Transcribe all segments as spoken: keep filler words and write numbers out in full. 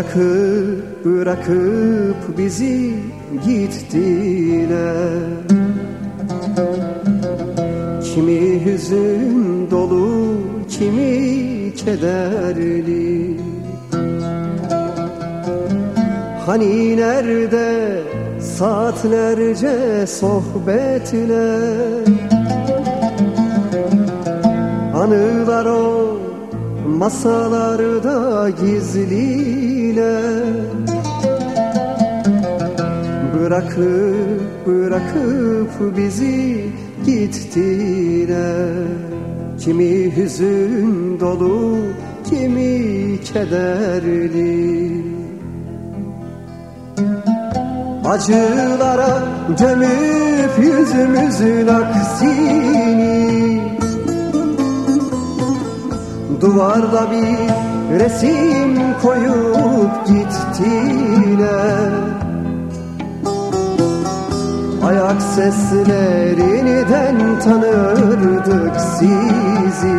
Bırakıp bırakıp bizi gittiler. Kimi hüzün dolu, kimi kederli. Hani nerede saatlerce sohbetler, anılar o masalarda gizliler. Bırakıp bırakıp bizi gittiler. Kimi hüzün dolu, kimi kederli. Acılara gömüp yüzümüzün aksini, duvarda bir resim koyup gittiler. Ayak seslerinden tanırdık sizi.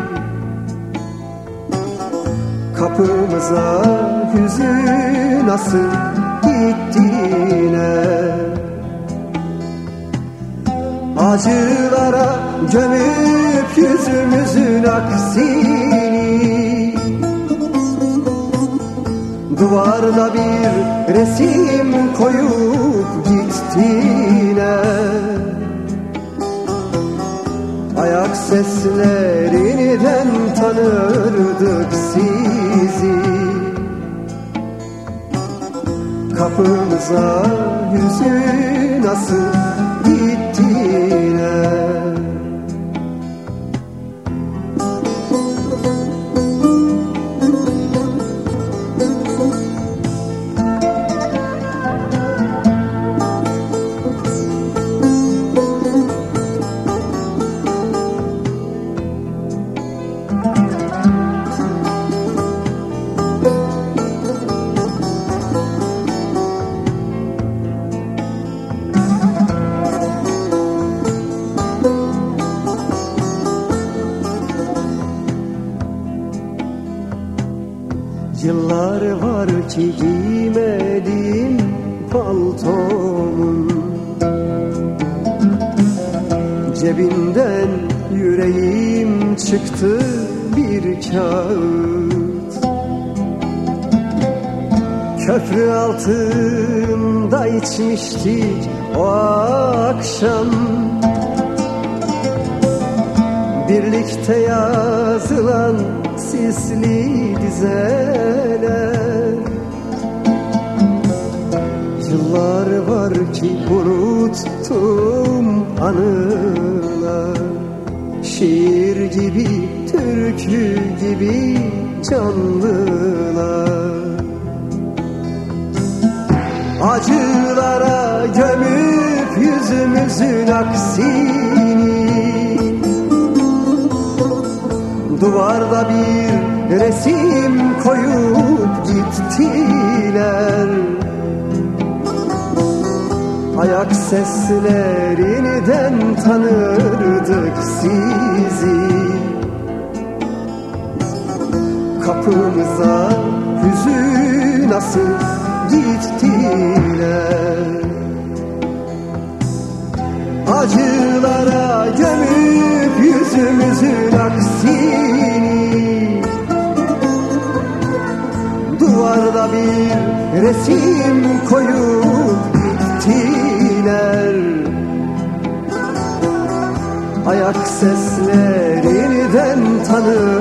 Kapımıza hüzün asıp gittiler. Acılara gömüp yüzümüzün aksini, duvarda bir resim koyup gittiler. Ayak seslerinden tanırdık sizi. Kapımıza hüzün asıp gittiler. Yıllar var ki giymedim paltomun, cebinden yüreğim çıktı bir kağıt. Köprü altında içmiştik o akşam, birlikte yazılan sisli dizeler. Yıllar var ki unuttum anılar, şiir gibi, türkü gibi canlılar. Acılara gömüp yüzümüzün aksini, duvarda bir resim koyup gittiler. Ayak seslerinden tanırdık sizi. Kapımıza hüzün asıp gittiler. Acılara gömüp yüzümüzün aksini, duvarda bir resim koyup gittiler. Ayak seslerinden tanır